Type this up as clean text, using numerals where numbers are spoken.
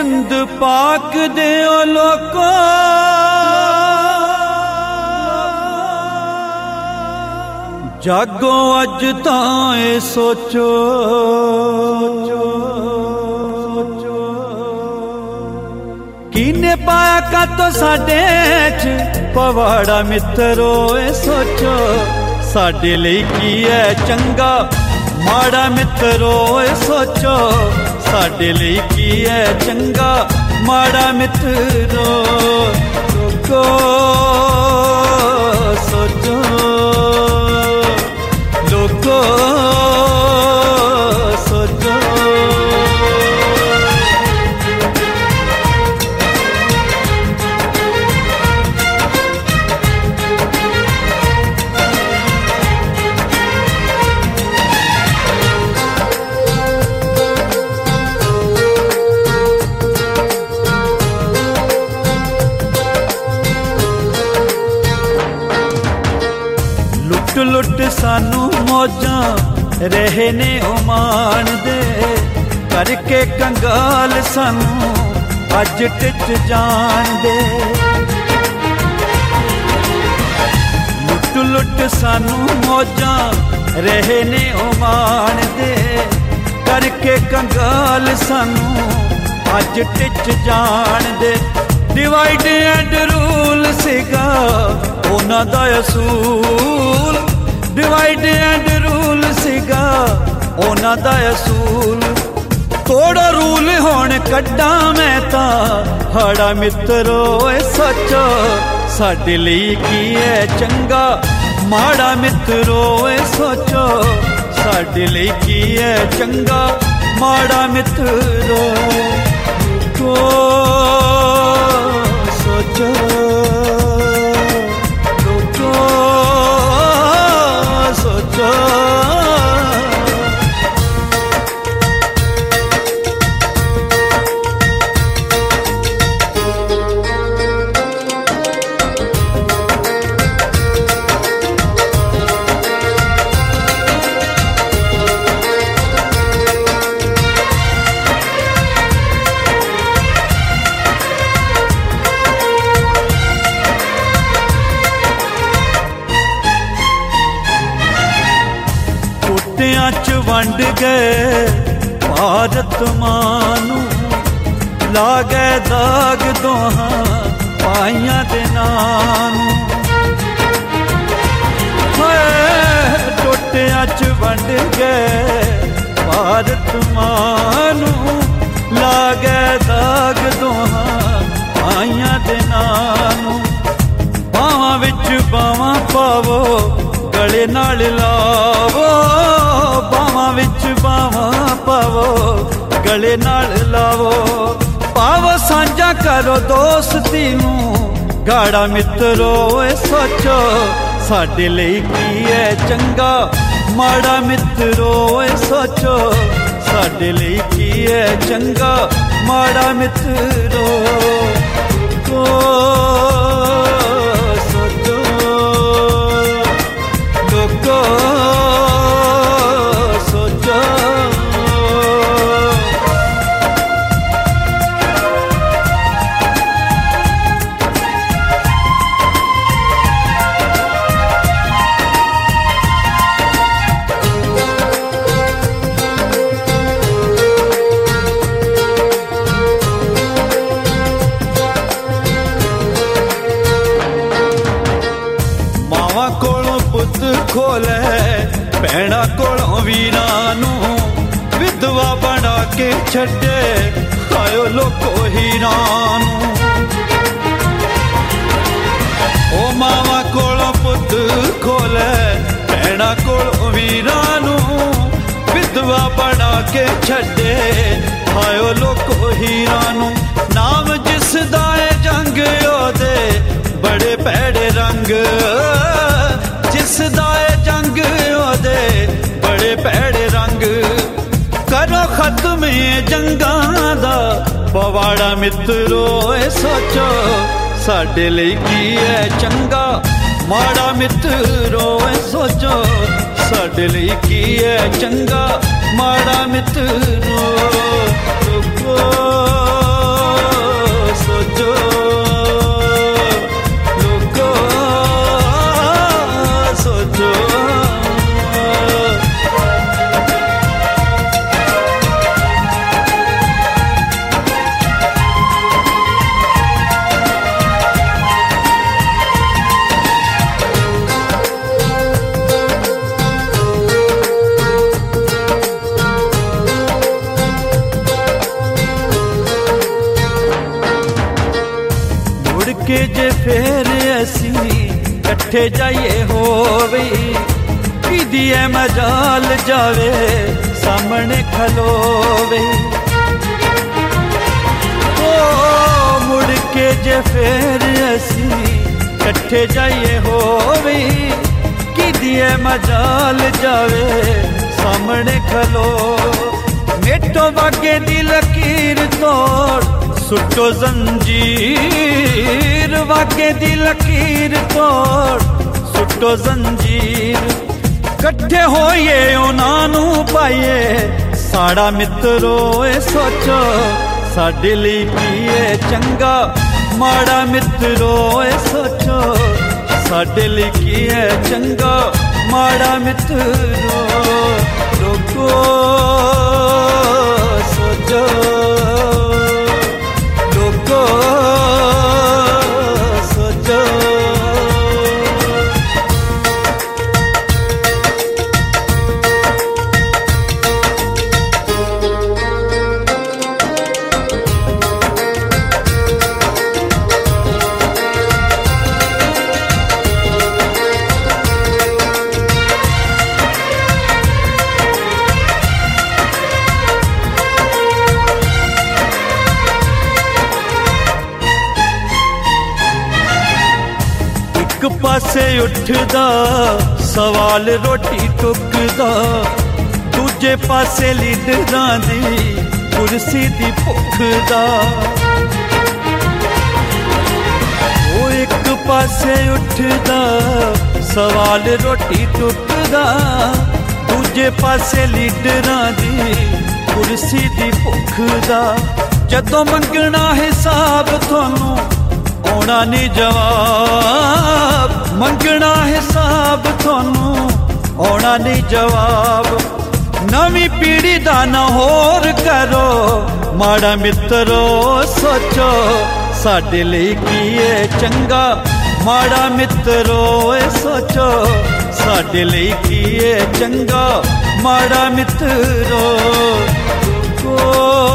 गंद पाक दे ओ लोको जागो अज ताए सोचो किने पाया का तो साडे च पवाड़ा मित्रो ए सोचो साडे लई की है चंगा माड़ा मित्रो ए सोचो साडे लई की है चंगा माड़ा मित्रो लोको सोचो लोको सोचो लुट सानू मौजा रहे ने ओमान दे करके कंगाल सानू अज टिच जान दे लुट लुट सानू मौजा रहे ने ओमान दे करके कंगाल सानू अज टिच जान दे डिवाइड एंड रूल सीगा उन्हां दा असूल डिवाइड एंड रूल सीगा उन्हां दा असूल थोड़ा रूल होण कड्डा मैं तां हाड़ा मित्रो ए सोचो साडे लई की है चंगा माड़ा मित्रो ए सोचो साडे लई की है चंगा माड़ा मित्रो को सोचो च वंड गए भारत मानू ला गए दाग दोहा पाइया दे नानू टोटिया च वंड गए भारत मानू ला गए दाग दोहा पाइया दे नानू बावां विच बावां पावो गले नाल लावो बावां विच बावां पावो गले नाल लावो पावो सांझा करो दोस्ती नूं गाड़ा मित्रो ए सोचो साडे लई की है चंगा माड़ा मित्रो ए सोचो साडे लई की है चंगा माड़ा मित्रो को सोचो लोको सोचो मावां कोलों पुत खोले भैणा कोलों वीरां नूं विधवा बना के छड्डे आयो लोको हीरां नूं ओ मावां कोलों पुत खोले भैणा कोलों वीरां नूं विधवा बना के छड्डे आयो लोको हीरां नूं नाम जिस दा है जंग ओदे बड़े भैड़े रंग जिस दा है जंग ओदे बड़े भैड़े रंग करो खत्म जंगां दा पवाड़ा मित्रो ए सोचो साडे लई की है चंगा माड़ा मित्रो ए सोचो साडे लई की है चंगा माड़ा मित्रो फेर असी कट्ठे जाइए होवे की दिए मजाल जावे सामने खलोवे मुड़ के जे फेर असी कट्ठे जाइए होवे की दिए मजाल जावे सामने खलो मेटो बागे दी लकीर तोड़ सुटो जंजीर वागे दी लकीर तोड़ सुटो जंजीर कट्ठे होइए उनानू पाइए साड़ा मित्रो सोचो साडे लई कीए चंगा माड़ा मित्रो सोचो साडे लई कीए चंगा माड़ा मित्रो लोगो सोचो लोगो सोचो पासे उठदा सवाल रोटी टुकदा दूजे पासे लीडरां दी कुर्सी दी भुख दा ओ एक पासे उठदा सवाल रोटी टुकदा दूजे पासे लीडरां दी कुर्सी दी भुख दा जदों मंगना हिसाब थानू आना नहीं जवाब मंगना हिसाब थानू आना नहीं जवाब नवी पीढ़ी दा न होर करो माड़ा मित्रो सोचो साडे लई कीए चंगा माड़ा मित्रो सोचो साडे लई कीए चंगा माड़ा मित्रो